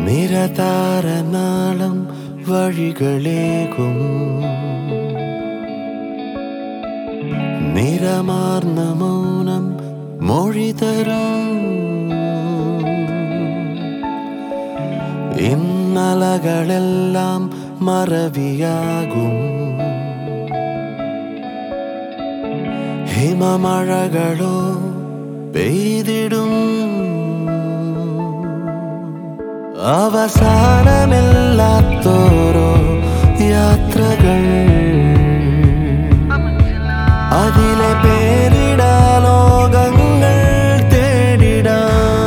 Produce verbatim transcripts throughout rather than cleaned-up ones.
നിരതാര നാളം വഴികളേകും നിറമാർന്ന മൗനം മൊഴി തരും ഇന്നലകളെല്ലാം മറവിയാകും ഹിമമഴകളോ പെയ്തിടും അവസാനമില്ലാത്തോരോ യാത്രകൾ അതിലെ പേരിടാ ലോകങ്ങൾ തേടിടാ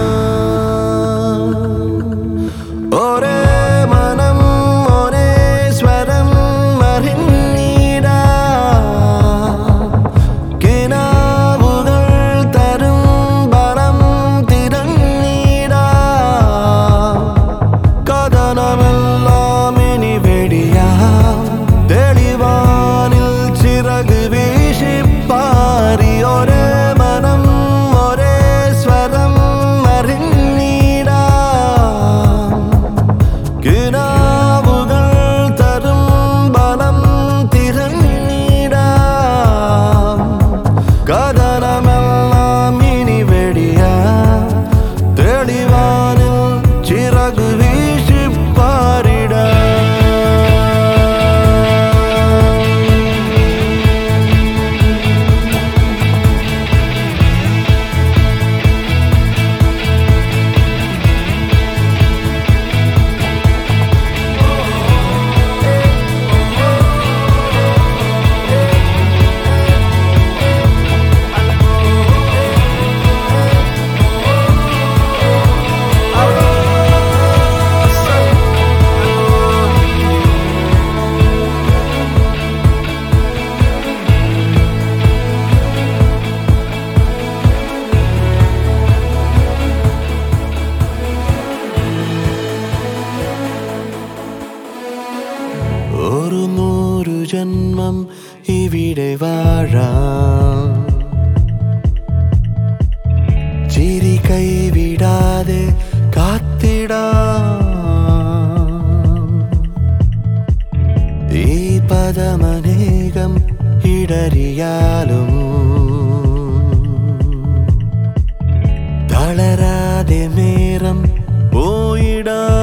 ഒരേ മനം ഒരേ സ്വരം അറിഞ്ഞിടാ കിനാവുകൾ തരും ബലം തിരഞ്ഞിടാ കഥനമെല്ലാം ഇനി വെടിയാ തെളിവാനിൽ ചിറക് വീശി പാറി ഒരേ മനം ഒരേ സ്വരം അറിഞ്ഞിടാ കിനാവുകൾ തരും ബലം തിരഞ്ഞിടാ കഥനമെല്ലാം ഇനി വെടിയാ തെളിവാനിൽ ചിറക് വീശി പാറിടാ ഒരു നൂറു ജന്മം ഇവിടെ വാഴാം ചിരി കൈവിടാതെ കാത്തിടാം ഈ പദമനേകം ഇടറിയാലും തളരാതെ നേരം പോയിടാം